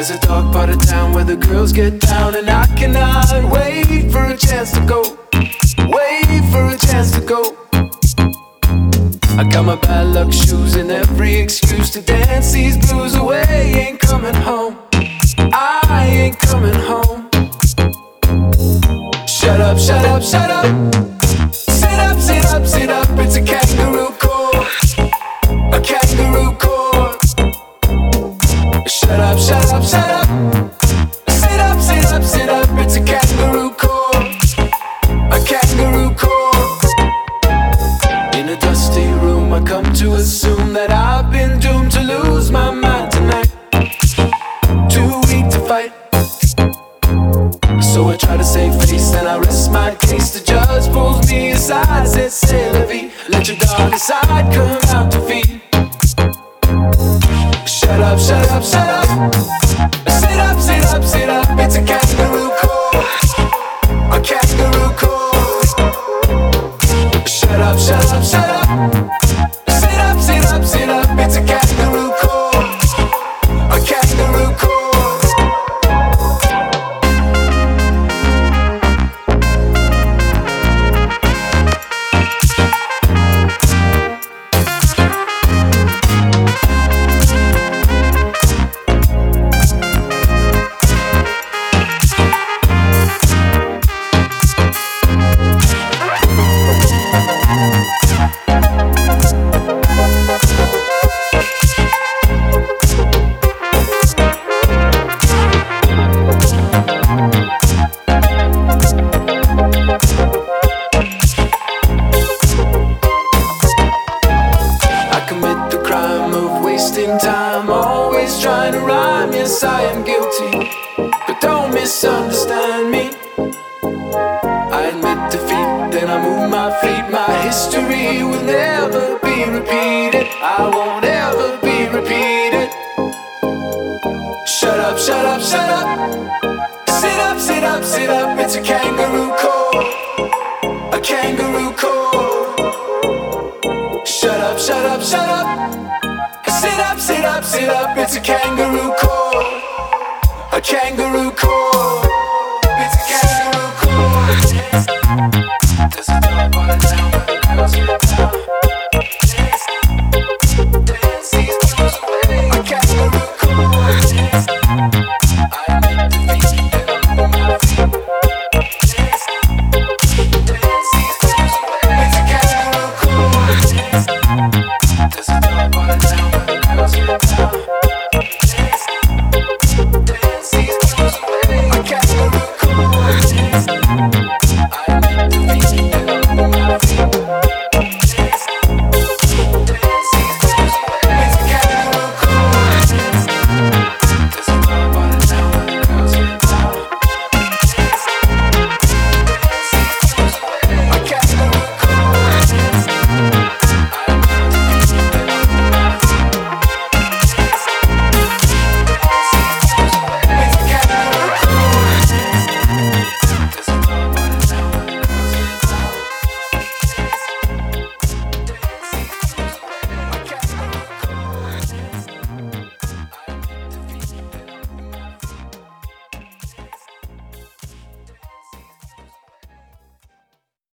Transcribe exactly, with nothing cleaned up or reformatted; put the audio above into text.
There's a dark part of town where the girls get down, and I cannot wait for a chance to go. Wait for a chance to go. I got my bad luck shoes and every excuse to dance these blues away. Ain't coming home, I ain't coming home. Shut up, shut up, shut up. Sit up, sit up, sit up. It's a kangaroo court, a kangaroo court. Shut up, shut up, shut up. Sit up, sit up, sit up. It's a kangaroo court, a kangaroo court. In a dusty room, I come to assume that I've been doomed to lose my mind tonight. Too weak to fight, so I try to save face and I rest my case. The judge pulls me aside, says, "C'est la vie. Let your dark side come out to feed." Shut up, shut up, shut up. Sit up, sit up, sit up. It's a kangaroo court, a kangaroo court. Shut up, shut up, shut up. Sit up, sit up, sit up. It's a kangaroo court, a kangaroo court. Time, always trying to rhyme. Yes, I am guilty, but don't misunderstand me. I admit defeat, then I move my feet. My history will never be repeated. I won't ever be repeated. Shut up, shut up, shut up. Sit up, sit up, sit up. It's a kangaroo court, a kangaroo court. Shut up, shut up, shut up. Sit up, sit up, sit up. It's a kangaroo court, a kangaroo court. It's a kangaroo court. There's a dark part of town where the girls get down. Dance, dance these blues away. A kangaroo court. I admit defeat, then I move my feet. Dance, dance these blues away. It's a kangaroo court. There's a dark part of town where the girls get down.